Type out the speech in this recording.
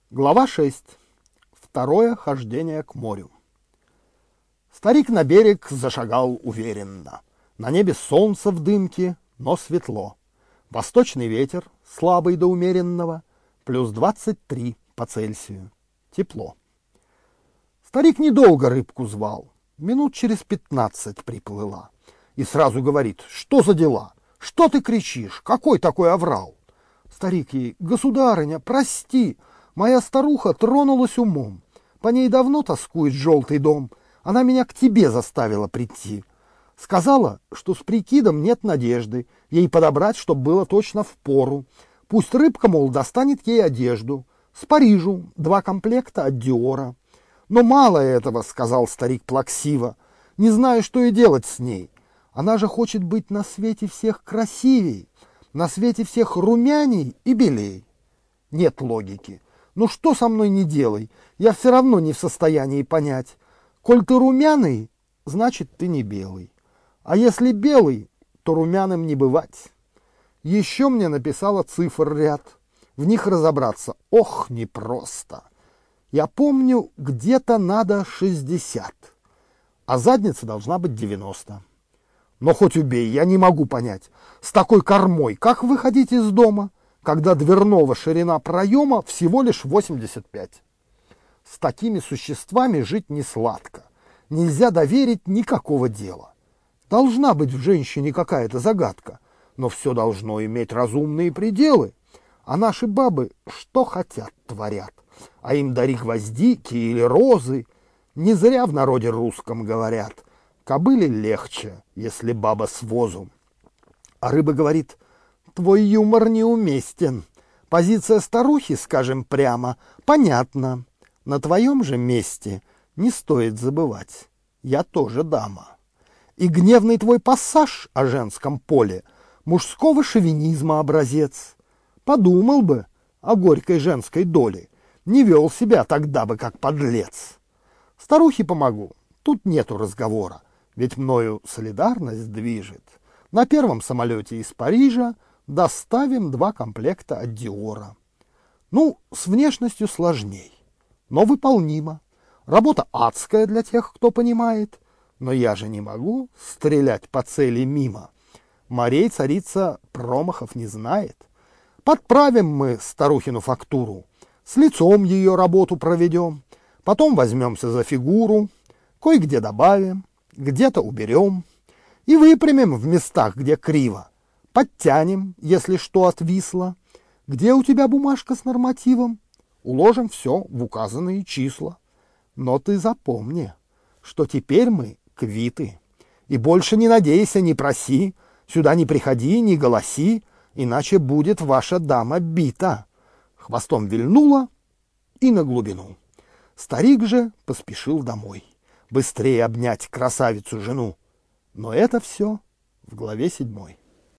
Глава 6. Второе хождение к морю. Старик на берег зашагал уверенно. На небе солнце в дымке, но светло. Восточный ветер, слабый до умеренного, плюс 23 по Цельсию. Тепло. Старик недолго рыбку звал, минут через 15 приплыла. И сразу говорит: что за дела? Что ты кричишь? Какой такой оврал? Старик ей: государыня, прости, моя старуха тронулась умом. По ней давно тоскует желтый дом. Она меня к тебе заставила прийти. Сказала, что с прикидом нет надежды ей подобрать, чтоб было точно в пору. Пусть рыбка, мол, достанет ей одежду. С Парижу 2 комплекта от Диора. Но мало этого, сказал старик плаксиво. Не знаю, что и делать с ней. Она же хочет быть на свете всех красивей, на свете всех румяней и белей. Нет логики. Ну что со мной не делай, я все равно не в состоянии понять. Коль ты румяный, значит ты не белый. А если белый, то румяным не бывать. Еще мне написала цифр ряд. В них разобраться, ох, непросто. Я помню, где-то надо 60, а задница должна быть 90. Но хоть убей, я не могу понять, с такой кормой как выходить из дома, когда дверного ширина проема всего лишь 85. С такими существами жить не сладко. Нельзя доверить никакого дела. Должна быть в женщине какая-то загадка, но все должно иметь разумные пределы. А наши бабы что хотят, творят. А им дари гвоздики или розы. Не зря в народе русском говорят: кобыле легче, если баба с возом. А рыба говорит: твой юмор неуместен. Позиция старухи, скажем прямо, понятна. На твоем же месте не стоит забывать, я тоже дама. И гневный твой пассаж о женском поле мужского шовинизма образец. Подумал бы о горькой женской доле, не вел себя тогда бы как подлец. Старухе помогу, тут нету разговора, ведь мною солидарность движет. На первом самолете из Парижа доставим 2 комплекта от Диора. Ну, с внешностью сложней, но выполнимо. Работа адская для тех, кто понимает, но я же не могу стрелять по цели мимо. Морей царица промахов не знает. Подправим мы старухину фактуру, с лицом ее работу проведем, потом возьмемся за фигуру, кое-где добавим, где-то уберем и выпрямим в местах, где криво, подтянем, если что отвисло. Где у тебя бумажка с нормативом? Уложим все в указанные числа. Но ты запомни, что теперь мы квиты. И больше не надейся, не проси, сюда не приходи, не голоси, иначе будет ваша дама бита. Хвостом вильнула и на глубину. Старик же поспешил домой, быстрее обнять красавицу жену. Но это все в главе 7.